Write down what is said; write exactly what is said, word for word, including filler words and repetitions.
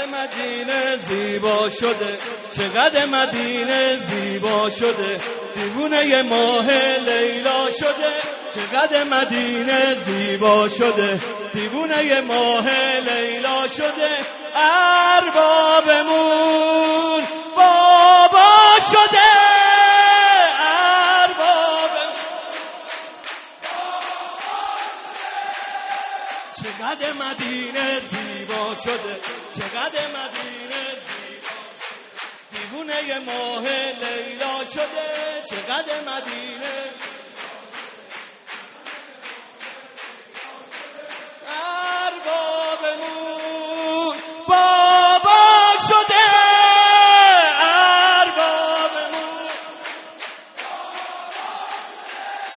چقدر مدینه زیبا شده، چقدر مدینه زیبا شده، دیوونه ماه لیلا شده. چقدر مدینه زیبا شده، دیوونه ماه لیلا شده. اربابمون بابا شده، اربابمون چقدر مدینه زیبا شده، چقدر مدینه زیبا شده، دیوونه ماه لیلا شده. چقدر مدینه